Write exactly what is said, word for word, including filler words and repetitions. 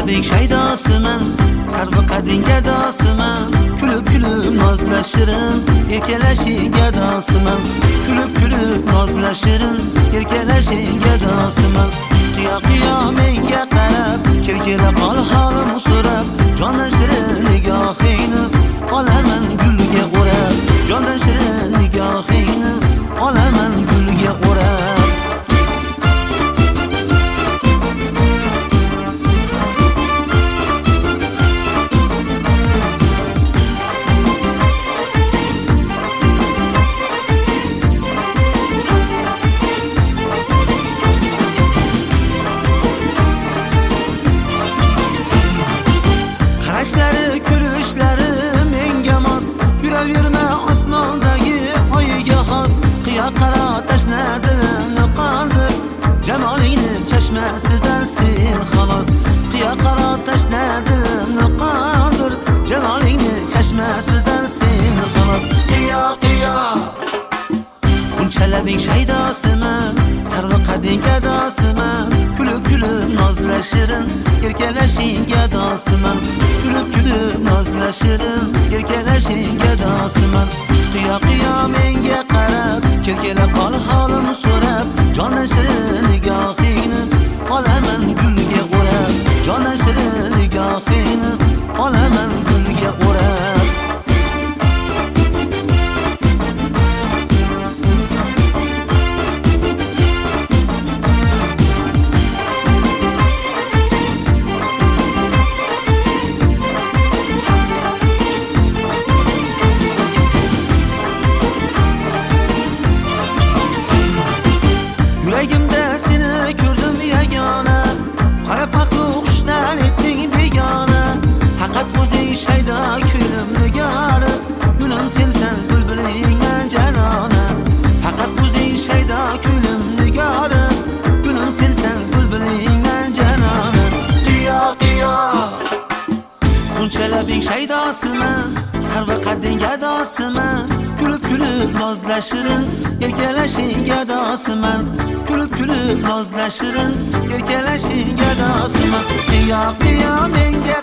Chalabing shaydosiman, sarvi qading gadosiman. Kulib kulib nozlashirin, erkalashing gadosiman. Kulib kulib nozlashirin, erkalashing gadosiman. Qiyo qiyo menga qarab, kelkela qol holim so'rab, jondan shirin nigohingni olaman gulga o'rab. Jondan shirin nigohingni olaman gulga o'rab. Qarashlari, kulishlari menga mos, yuraverma osmondagi oyga xos. Qiyo qaro tashna dilimni qoldir, jamolingni chashmasidan sen xolos. Qiyo qaro tashna dilimni qoldir, jamolingni chashmasidan sen xolos. Qiyo qiyo Chalabing shaydosiman, sarvi qading gadosiman. Kulib kulib nozlashirin, erkalashing gadosiman. Kulib kulib nozlashirin, erkalashing gadosiman. Qiyo qiyo menga qarab, kelkela qol holim so'rab, jondan shirin nigohingni olaman gulga o'rab. Jondan shirin nigohingni olaman gulga o'rab. Yuragimda seni ko'rdim yagona, qarab xushdan etding begona. Faqat o'zing shaydo ko'nglim nigora, gulim sensan bulbulingman janona. Faqat o'zing shaydo ko'nglim nigora, gulim sensan bulbulingman janona. Qiyo qiyo Chalabing shaydosiman, sarvi qading gadosiman. Kulib kulib nozlashirin, erkalashing gadosiman. Kulib kulib nozlashirin, erkalashing gadosiman. Qiyo qiyo menga